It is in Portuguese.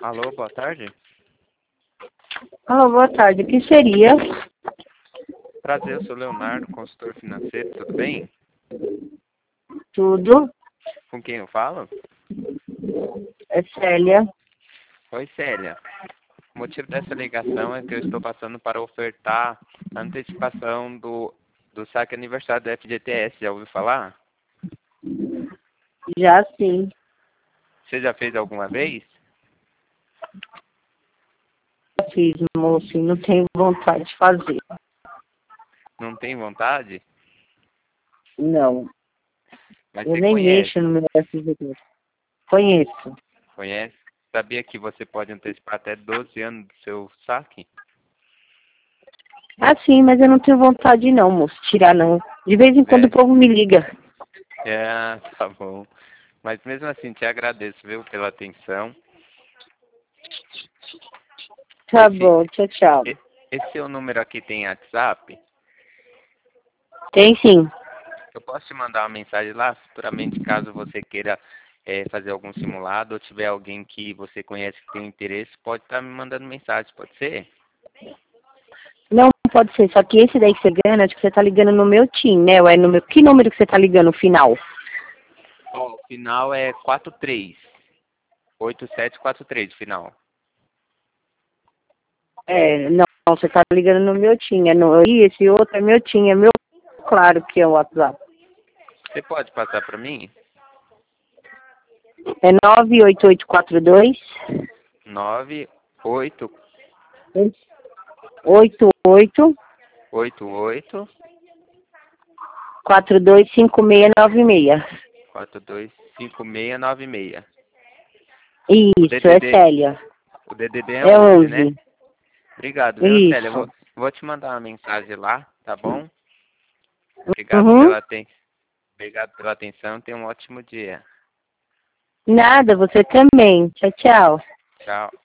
Alô, boa tarde. Alô, boa tarde. O que seria? Prazer, eu sou Leonardo, consultor financeiro, tudo bem? Tudo. Com quem eu falo? É Célia. Oi, Célia. O motivo dessa ligação é que eu estou passando para ofertar a antecipação do saque aniversário do FGTS. Já ouviu falar? Já sim. Você já fez alguma vez? Já fiz, moço, e não tenho vontade de fazer. Não tem vontade? Não. Mas Eu você nem conhece. mexo no meu FGTS. Conheço. Conhece? Sabia que você pode antecipar até 12 anos do seu saque? Ah, sim, mas eu não tenho vontade não, moço. Tirar não. De vez em quando o É, povo me liga. tá bom. Mas mesmo assim, te agradeço, viu, pela atenção. Tá bom, tchau, tchau. Esse seu número aqui tem WhatsApp? Tem sim. Eu posso te mandar uma mensagem lá, futuramente, caso você queira fazer algum simulado ou tiver alguém que você conhece que tem interesse, pode estar me mandando mensagem, pode ser? Não pode ser, só que esse daí que você ganha, acho que você tá ligando no meu TIM, né? Ou é no meu... Que número que você tá ligando no final? Ó, o final é 43. 8743, final. É, não, você tá ligando no meu TIM. E esse outro é meu TIM, é meu claro que é o WhatsApp. Você pode passar para mim? É 98842 9888 88 425696. 425696. O Isso, é DDD, Célia. o DDD é É 11, né? 11. Obrigado, viu, Célia? Isso. Vou te mandar uma mensagem lá, tá bom? Uhum. Obrigado pela atenção. Tenha um ótimo dia. Nada, você também. Tchau, tchau. Tchau.